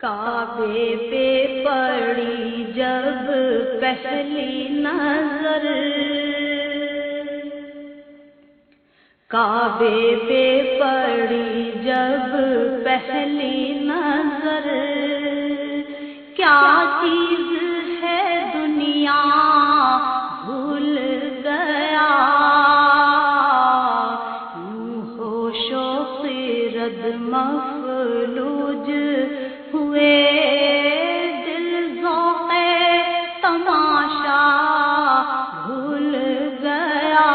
کعبے پہ پڑی جب پہلی نظر، کعبے پہ پڑی جب پہلی نظر، کیا چیز ہے دنیا بھول گیا، یوں ہوش و خرد مفلوج ہوئے، دل ذوق تماشا بھول گیا،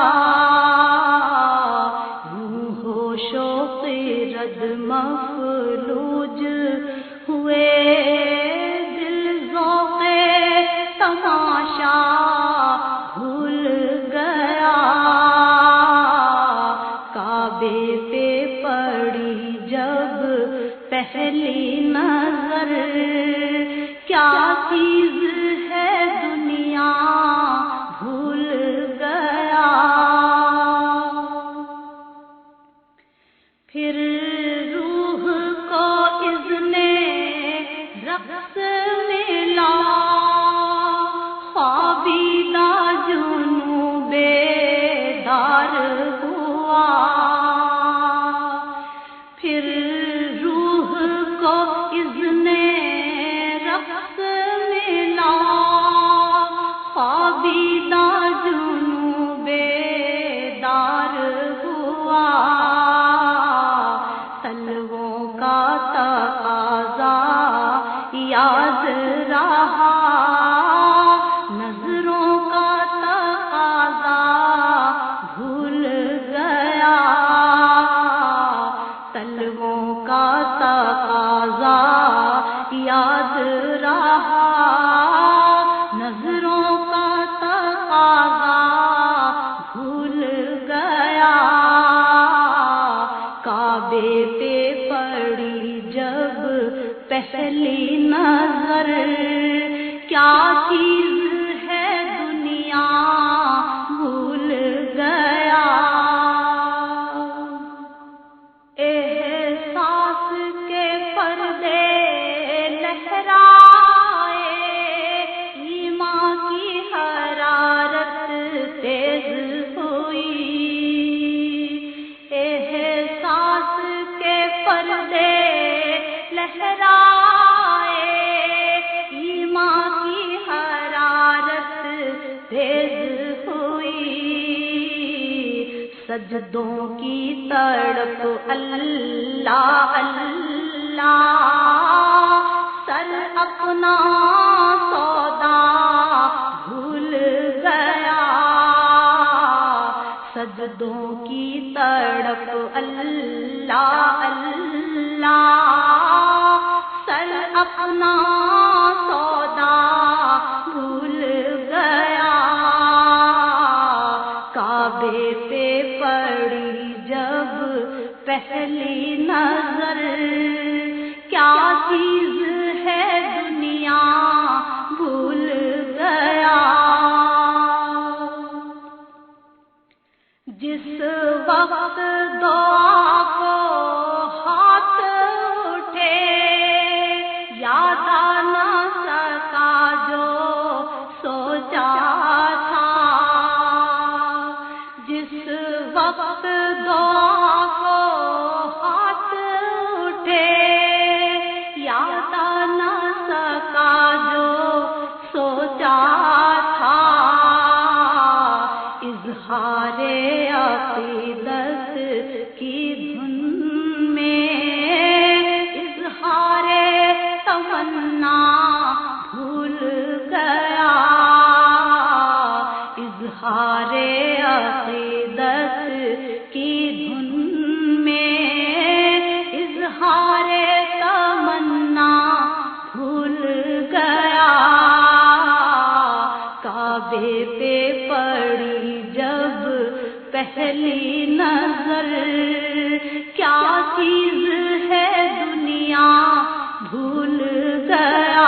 یوں ہوش و خرد مفلوج ہوئے، دل ذوق تماشا بھول گیا، کعبے پہ پڑی جب پہلی نظر، کیا چیز ہے دنیا بھول گیا، پھر روح کو اذن رقص ملا، خوابیدہ جنوں بیدار ہوا، پھر روح کو اذن رقص ملا، خوابیدہ جنوں بیدار ہوا، تلووں کا تقاضا یاد رہا، نظروں کا تقاضا بھول گیا، تلووں کا تقاضا یاد رہا، نظروں کا تقاضا بھول گیا، کعبے پہ پڑی جب پہلی نظر، کیا چیز ہے دنیا بھول گیا، احساس کے پردے لہرائے، ایمان کی حرارت تیز ہوئی، احساس کے پردے لہرائے، ایمان کی حرارت تیز ہوئی، سجدوں کی تڑپ اللہ اللہ، سر اپنا سودا بھول گیا، سجدوں کی تڑپ اللہ اللہ، سر اپنا سودا بھول گیا، کعبے پہ پڑی جب پہلی نظر، کیا چیز ہے دنیا بھول گیا، جس وقت دعا کو ہاتھ اٹھے، یاد آ نہ سکا جو سوچا تھا، جس وقت دعا کو ہاتھ اٹھے، یاد آ نہ سکا جو سوچا تھا، اظہار عقیدت کی دھن میں، اظہار تمنا بھول گیا، اظہار عقیدت کی دھن میں، اظہار تمنا بھول گیا، کعبے پہ پڑی جب پہلی نظر، کیا چیز ہے دنیا بھول گیا،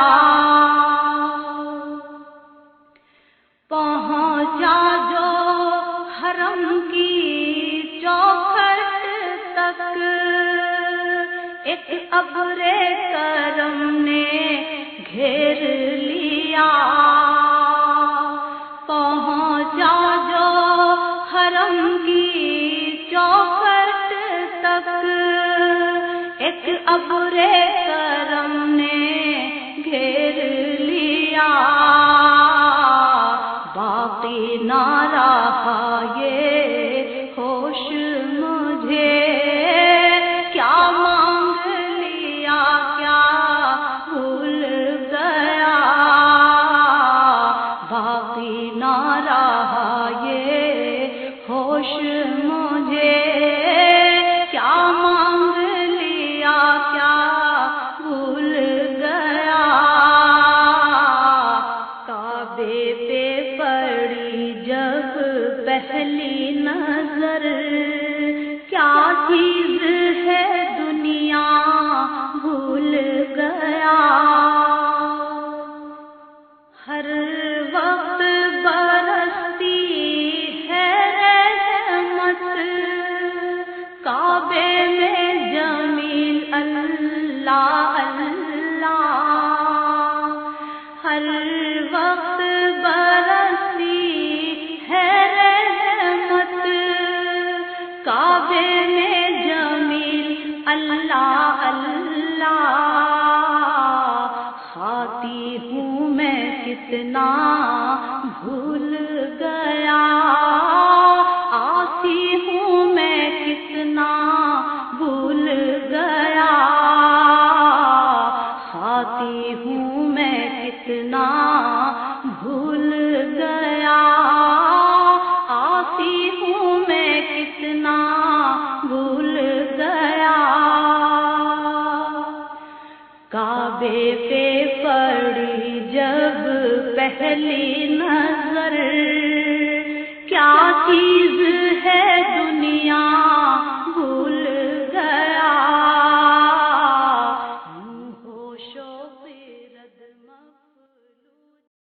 پہنچا جو حرم کی چوکھٹ تک، ایک ابر کرم نے ابرِ کرم نے گھیر لیا، باقی نہ رہا یہ ہوش مجھے، کیا مانگ لیا کیا بھول گیا، باقی نہ رہا یہ ہوش مجھے، کیا مانگ لیا کیا بھول گیا، کعبے پہ پڑی جب پہلی نظر، کیا چیز ہے دنیا بھول گیا، ہر وقت برستی ہے رحمت، کعبے میں جمیل اللہ اللہ، ہر وقت برستی ہے رحمت، کعبے میں جمیل اللہ اللہ، کھاتی ہوں میں کتنا بھول گیا، آسی ہوں میں کتنا بھول گیا، کھاتی ہوں میں کتنا بھول گیا، آسی ہوں میں کتنا بھول گیا، کعبے پہ پڑی جب پہلی